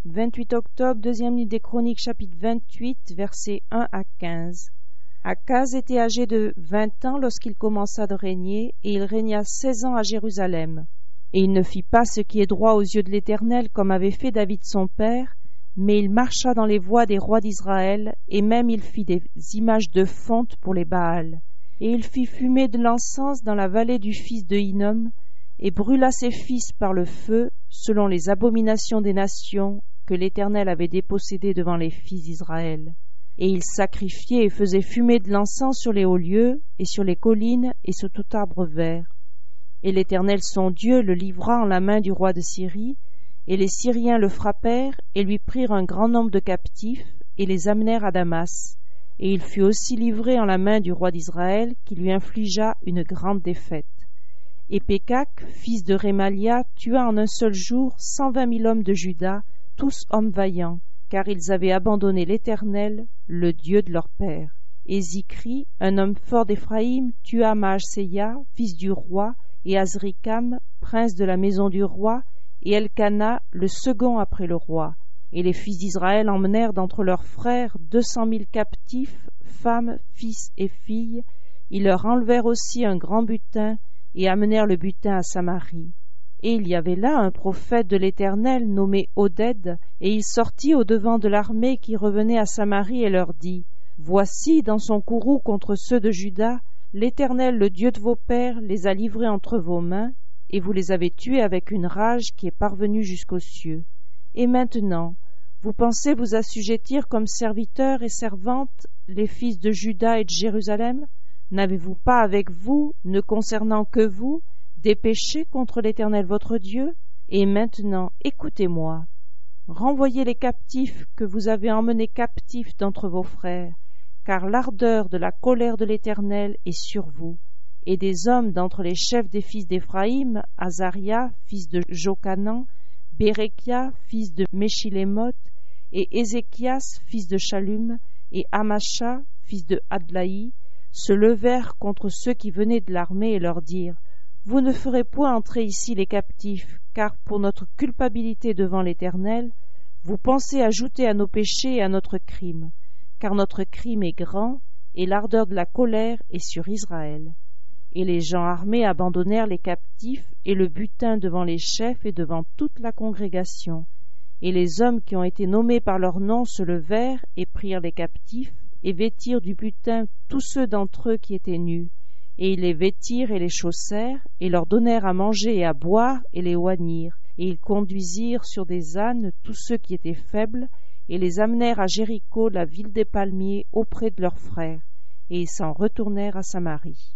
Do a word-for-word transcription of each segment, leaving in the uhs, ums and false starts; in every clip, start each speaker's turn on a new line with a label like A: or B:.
A: vingt-huit octobre, deuxième livre des Chroniques, chapitre vingt-huit, versets un à quinze. Akaz était âgé de vingt ans lorsqu'il commença de régner, et il régna seize ans à Jérusalem. Et il ne fit pas ce qui est droit aux yeux de l'Éternel, comme avait fait David son père, mais il marcha dans les voies des rois d'Israël, et même il fit des images de fonte pour les Baals. Et il fit fumer de l'encens dans la vallée du fils de Hinnom, et brûla ses fils par le feu, selon les abominations des nations que l'Éternel avait dépossédées devant les fils d'Israël. Et il sacrifiait et faisait fumer de l'encens sur les hauts lieux, et sur les collines, et sur tout arbre vert. Et l'Éternel son Dieu le livra en la main du roi de Syrie, et les Syriens le frappèrent, et lui prirent un grand nombre de captifs, et les amenèrent à Damas. Et il fut aussi livré en la main du roi d'Israël, qui lui infligea une grande défaite. Et Pékak, fils de Rémalia, tua en un seul jour cent vingt mille hommes de Juda, tous hommes vaillants, car ils avaient abandonné l'Éternel, le Dieu de leur père. Et Zikri, un homme fort d'Éphraïm, tua Maasséia, fils du roi, et Azrikam, prince de la maison du roi, et Elkana, le second après le roi. Et les fils d'Israël emmenèrent d'entre leurs frères deux cent mille captifs, femmes, fils et filles. Ils leur enlevèrent aussi un grand butin, et amenèrent le butin à Samarie. Et il y avait là un prophète de l'Éternel nommé Oded, et il sortit au-devant de l'armée qui revenait à Samarie et leur dit : Voici, dans son courroux contre ceux de Juda, l'Éternel, le Dieu de vos pères, les a livrés entre vos mains, et vous les avez tués avec une rage qui est parvenue jusqu'aux cieux. Et maintenant, vous pensez vous assujettir comme serviteurs et servantes les fils de Juda et de Jérusalem ? N'avez-vous pas avec vous, ne concernant que vous, des péchés contre l'Éternel votre Dieu ? Et maintenant, écoutez-moi. Renvoyez les captifs que vous avez emmenés captifs d'entre vos frères, car l'ardeur de la colère de l'Éternel est sur vous. Et des hommes d'entre les chefs des fils d'Éphraïm, Azaria, fils de Jochanan, Bérekia, fils de Meshilémoth, et Ézéchias, fils de Shallum, et Amasha, fils de Adlaï, se levèrent contre ceux qui venaient de l'armée et leur dirent : Vous ne ferez point entrer ici les captifs, car pour notre culpabilité devant l'Éternel, vous pensez ajouter à nos péchés et à notre crime, car notre crime est grand, et l'ardeur de la colère est sur Israël. Et les gens armés abandonnèrent les captifs et le butin devant les chefs et devant toute la congrégation. Et les hommes qui ont été nommés par leur nom se levèrent et prirent les captifs, et vêtirent du butin tous ceux d'entre eux qui étaient nus. Et ils les vêtirent et les chaussèrent, et leur donnèrent à manger et à boire, et les oignirent. Et ils conduisirent sur des ânes tous ceux qui étaient faibles, et les amenèrent à Jéricho, la ville des palmiers, auprès de leurs frères. Et ils s'en retournèrent à Samarie.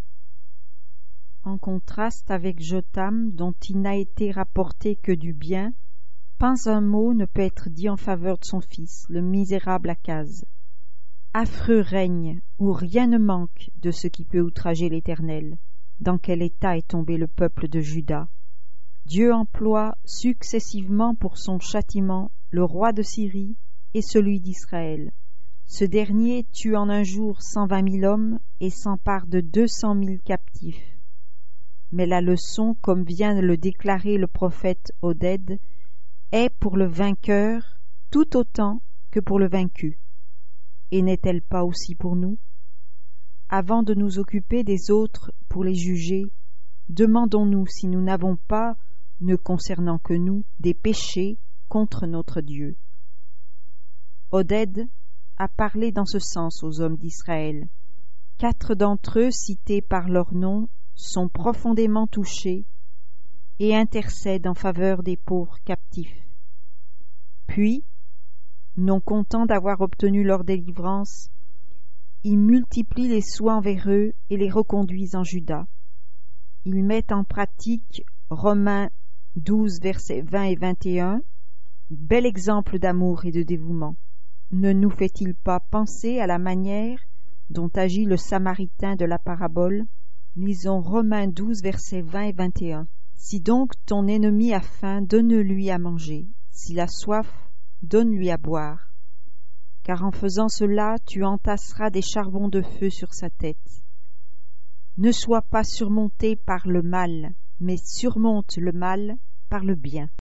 B: En contraste avec Jotham, dont il n'a été rapporté que du bien, pas un mot ne peut être dit en faveur de son fils, le misérable Akaz. Affreux règne, où rien ne manque de ce qui peut outrager l'Éternel. Dans quel état est tombé le peuple de Juda ? Dieu emploie successivement pour son châtiment le roi de Syrie et celui d'Israël. Ce dernier tue en un jour cent vingt mille hommes et s'empare de deux cent mille captifs. Mais la leçon, comme vient de le déclarer le prophète Oded, est pour le vainqueur tout autant que pour le vaincu. Et n'est-elle pas aussi pour nous ? Avant de nous occuper des autres pour les juger, demandons-nous si nous n'avons pas, ne concernant que nous, des péchés contre notre Dieu. Oded a parlé dans ce sens aux hommes d'Israël. Quatre d'entre eux, cités par leur nom, sont profondément touchés et intercèdent en faveur des pauvres captifs. Puis, non contents d'avoir obtenu leur délivrance, ils multiplient les soins envers eux et les reconduisent en Juda. Ils mettent en pratique Romains douze, versets vingt et vingt et un, bel exemple d'amour et de dévouement. Ne nous fait-il pas penser à la manière dont agit le Samaritain de la parabole ? Lisons Romains douze, versets vingt et vingt et un. Si donc ton ennemi a faim, donne-lui à manger. S'il a soif, donne-lui à boire. Car en faisant cela, tu entasseras des charbons de feu sur sa tête. Ne sois pas surmonté par le mal, mais surmonte le mal par le bien.